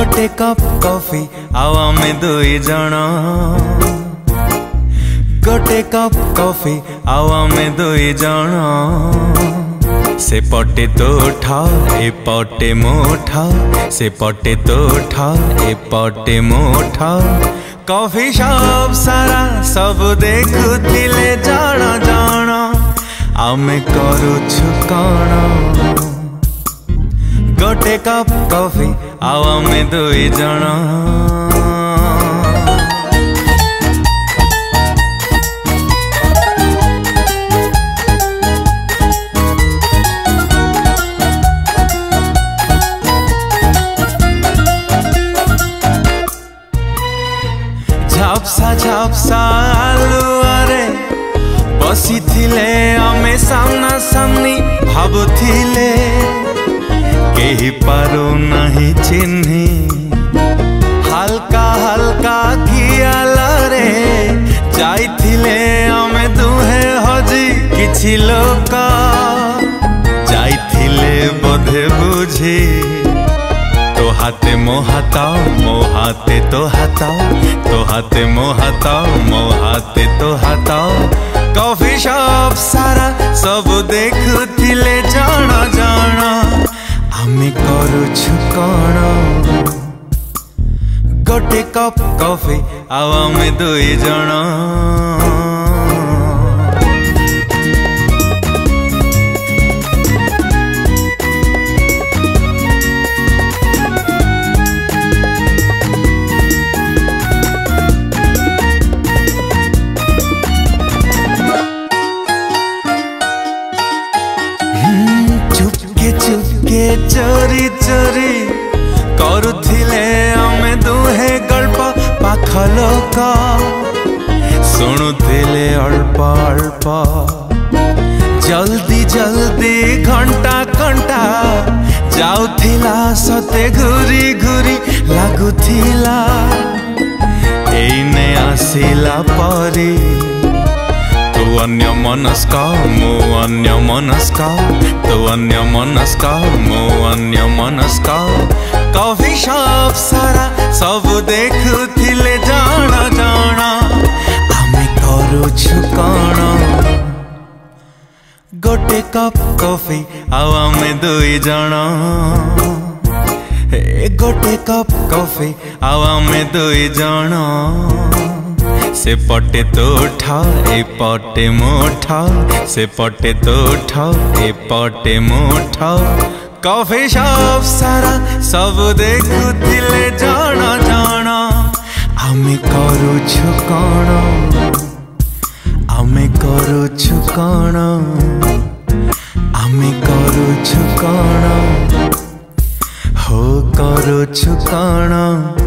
गोटे cup coffee आउ आमे दुई जण गोटे कप कॉफी आउ आमे दुई जण से पटे तो उठा ए पटे मुठा से पटे तो उठा ए पटे मुठा कॉफी शॉप सारा सब देखुथिले जण जण आमे करूछु कण गोटे कप कॉफी आउ आमे दुई जण झापसा झापसा आलुआरे बसी थिले आमे सामना सामनी भाबुथिले केही पारू नहीं चिन्ही हल्का हल्का खियालरे जाइथिले आमे दुहे हजी किछि लोक जाइथिले बोधे बुझी तो हाथे मो हाथे तो हाथे मो हाथे तो हाथ कॉफी शॉप सारा सब देखुथिले जण जण आमे करूछु कण गोटे कप कॉफी आउ आमे दुई जण चुपके चोरी चोरी करुथिले आमे दुहे गल्प पाख लोक शुणुथिले अल्प अल्प जल्दी जल्दी घंटा घंटा जाउथिला सते घुरी घुरी लागुथिला एइने आसिला परी तू अन्य मनस्क मु अन्य मनस्क तू अन्य मनस्क मु अन्य मनस्क कॉफी शॉप सारा सब देखुथिले जण जण आमे करूछु कण गोटे कप कॉफी आउ आमे दुई जण गोटे कप कॉफी आउ आमे दुई जण से पटे तो उठा ए पटे मुठा से पटे तो उठा ए पटे मुठा कॉफी शॉप सारा सब देखुथिले जण जण आमे करूछु कण आमे करूछु कण आमे करूछु कण हो करूछु कण।